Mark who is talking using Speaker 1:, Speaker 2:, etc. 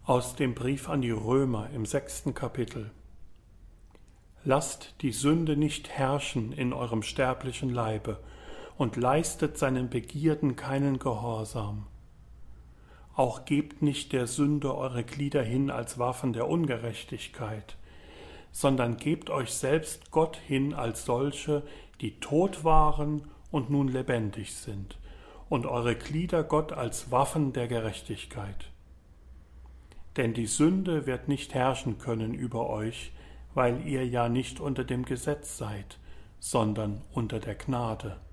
Speaker 1: Aus dem Brief an die Römer im 6. Kapitel. Lasst die Sünde nicht herrschen in eurem sterblichen Leibe und leistet seinen Begierden keinen Gehorsam. Auch gebt nicht der Sünde eure Glieder hin als Waffen der Ungerechtigkeit, sondern gebt euch selbst Gott hin als solche, die tot waren und nun lebendig sind, und eure Glieder Gott als Waffen der Gerechtigkeit. Denn die Sünde wird nicht herrschen können über euch, weil ihr ja nicht unter dem Gesetz seid, sondern unter der Gnade.